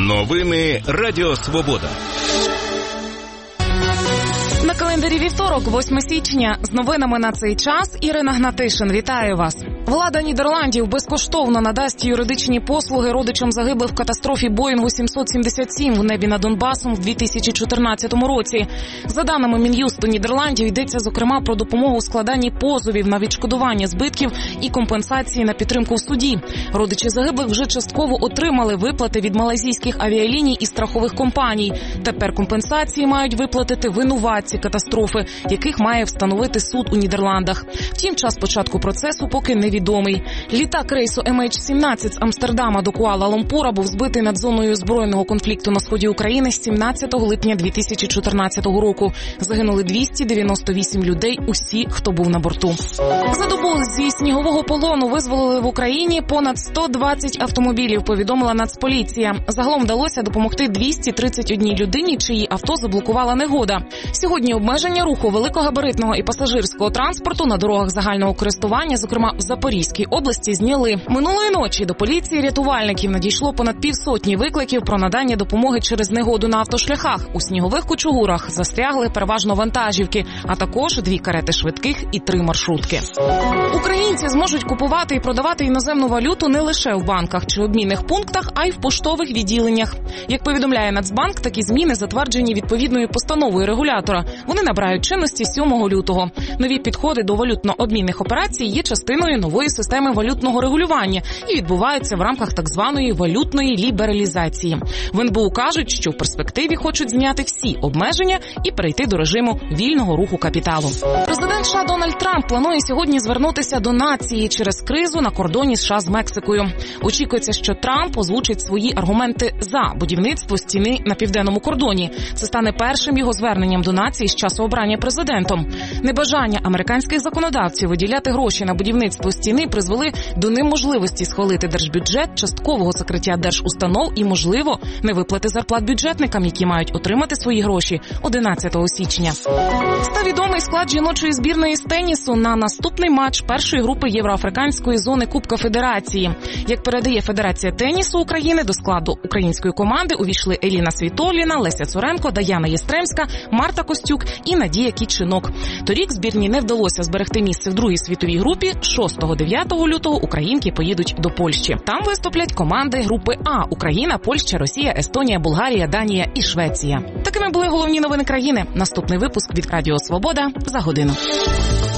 Новини Радіо Свобода. На календарі вівторок, 8 січня. З новинами на цей час Ірина Гнатишин. Вітаю вас. Влада Нідерландів безкоштовно надасть юридичні послуги родичам загиблих в катастрофі Боїнгу 777 в небі над Донбасом в 2014 році. За даними Мін'юсту Нідерландів, йдеться зокрема про допомогу у складанні позовів на відшкодування збитків і компенсації на підтримку в суді. Родичі загиблих вже частково отримали виплати від малайзійських авіаліній і страхових компаній. Тепер компенсації мають виплатити винуватці катастрофи, яких має встановити суд у Нідерландах. Втім, час початку процесу поки невідомий. Літак рейсу MH17 з Амстердама до Куала-Лумпура був збитий над зоною збройного конфлікту на сході України 17 липня 2014 року. Загинули 298 людей, усі, хто був на борту. За добу зі снігового полону визволили в Україні понад 120 автомобілів, повідомила Нацполіція. Загалом вдалося допомогти 231 людині, чиї авто заблокувала негода. Сьогодні обмеження руху великогабаритного і пасажирського транспорту на дорогах загального користування, зокрема в Запорізькій області, зняли. Минулої ночі до поліції рятувальників надійшло понад півсотні викликів про надання допомоги через негоду на автошляхах. У снігових кучугурах застрягли переважно вантажівки, а також 2 карети швидких і 3 маршрутки. Українці зможуть купувати і продавати іноземну валюту не лише в банках чи обмінних пунктах, а й в поштових відділеннях. Як повідомляє Нацбанк, такі зміни затверджені відповідною постановою регулятора. Вони набирають чинності 7 лютого. Нові підходи до валютно-обмінних операцій є частиною нової системи валютного регулювання і відбуваються в рамках так званої валютної лібералізації. В НБУ кажуть, що в перспективі хочуть зняти всі обмеження і перейти до режиму вільного руху капіталу. Президент США Дональд Трамп планує сьогодні звернутися до нації через кризу на кордоні США з Мексикою. Очікується, що Трамп озвучить свої аргументи за будівництво стіни на південному кордоні. Це стане першим його зверненням до нації з часу обрання президентом. Небажання американських законодавців виділяти гроші на будівництво стіни призвели до неможливості схвалити держбюджет, часткового закриття держустанов і, можливо, невиплати зарплат бюджетникам, які мають отримати свої гроші 11 січня. Став відомий склад жіночої збірної з тенісу на наступний матч першої групи Євроафриканської зони Кубка Федерації. Як передає Федерація тенісу України, до складу української команди увійшли Еліна Світоліна, Леся Цуренко, Даяна Єстремська, Марта Костюк і Надія Кітчинок. Торік збірні не вдалося зберегти місце в другій світовій групі. 6-9 лютого українки поїдуть до Польщі. Там виступлять команди групи А – Україна, Польща, Росія, Естонія, Болгарія, Данія і Швеція. Такими були головні новини країни. Наступний випуск від Радіо Свобода за годину.